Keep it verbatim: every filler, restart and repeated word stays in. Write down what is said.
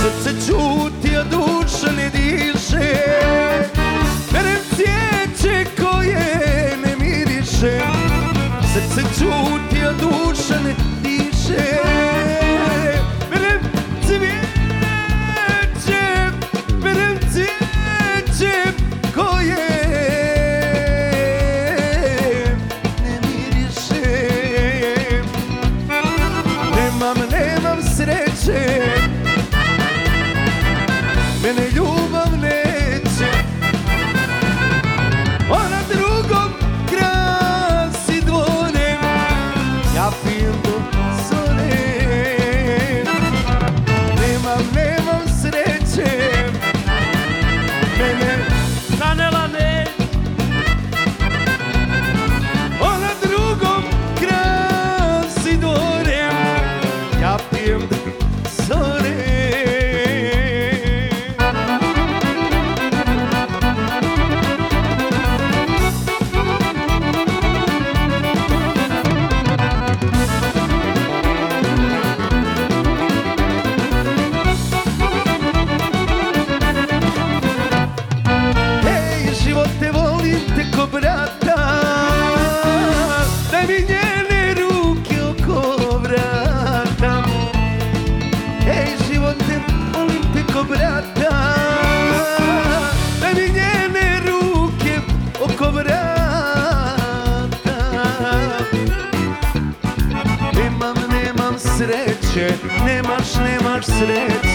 Srce čuti, a duša ne diše, berem cvijeće koje ne miriše. Srce čuti, a duša ne diše, berem cvijeće, berem cvijeće koje ne miriše. Nemam, nemam sreće, mene ljubav neće, ona drugom krasi dvore, ja pijem do zore. Nemam, nemam sreće, mene nanela ne, ona drugom krasi dvore, ja pijem do zore. Živote, volim te ko brata, daj mi njene ruke oko vrata. Ej, živote, volim te ko brata, daj mi njene ruke oko vrata. Nemam, nemam sreće, nemaš, nemaš sreće,